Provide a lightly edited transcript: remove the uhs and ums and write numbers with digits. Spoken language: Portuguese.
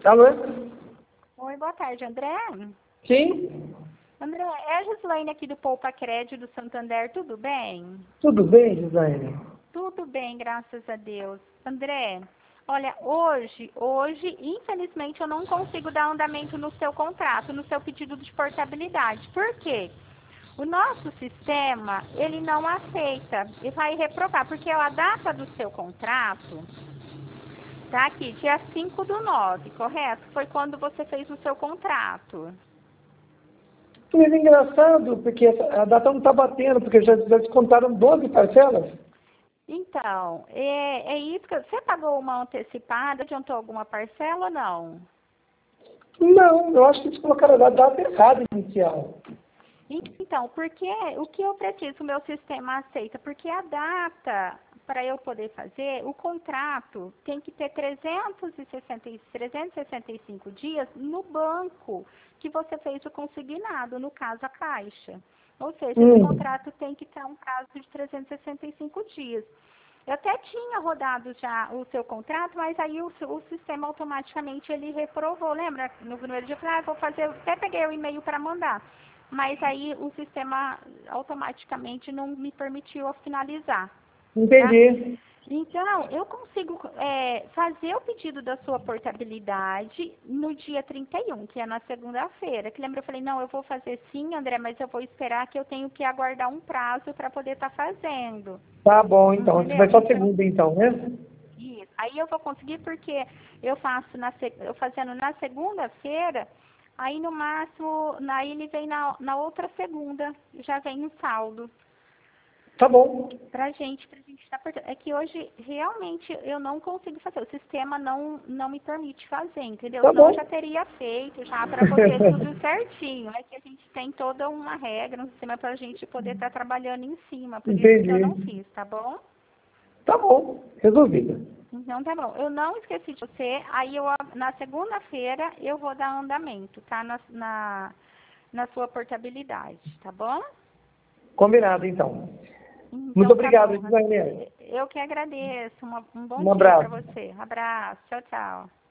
Alô? Oi, boa tarde, André. Sim? André, é a Gislaine aqui do Poupa Crédito do Santander, tudo bem? Tudo bem, Gislaine? Tudo bem, graças a Deus. André, olha, hoje, infelizmente, eu não consigo dar andamento no seu contrato, no seu pedido de portabilidade. Por quê? O nosso sistema, ele não aceita e vai reprovar, porque a data do seu contrato tá aqui, dia 5/9, correto? Foi quando você fez o seu contrato. Mas é engraçado, porque a data não está batendo, porque já descontaram 12 parcelas. Então, é isso que... Você pagou uma antecipada, adiantou alguma parcela ou não? Não, eu acho que eles colocaram a data errada inicial. Então, porque o que eu preciso, o meu sistema aceita, porque a data, para eu poder fazer, o contrato tem que ter 365 dias no banco que você fez o consignado, no caso a Caixa. Ou seja, esse contrato tem que ter um prazo de 365 dias. Eu até tinha rodado já o seu contrato, mas aí o sistema automaticamente ele reprovou. Lembra? No primeiro dia eu falei, vou fazer, até peguei o e-mail para mandar. Mas aí o sistema automaticamente não me permitiu finalizar. Entendi. Tá? Então, eu consigo fazer o pedido da sua portabilidade no dia 31, que é na segunda-feira. Que lembra, eu falei, não, eu vou fazer sim, André, mas eu vou esperar que eu tenho que aguardar um prazo para poder estar fazendo. Tá bom, então. Você vai Entendeu? só segunda, então, né? Isso. Aí eu vou conseguir porque eu faço eu fazendo na segunda-feira, aí no máximo, aí ele vem na outra segunda, já vem um saldo Tá bom. pra gente estar por... É que hoje realmente eu não consigo fazer, o sistema não me permite fazer, entendeu? Tá Senão bom. eu já teria feito já para você tudo certinho. É que a gente tem toda uma regra, um sistema pra gente poder estar trabalhando em cima, por isso que eu não Entendi. fiz, tá bom? Tá bom. Resolvida. Então tá bom. Eu não esqueci de você. Aí na segunda-feira eu vou dar andamento, tá? Na sua portabilidade, tá bom? Combinado, então. Muito Então tá obrigado, bom. Gislaine. Eu que agradeço. Um bom Um dia para abraço. você. Abraço. Tchau, tchau.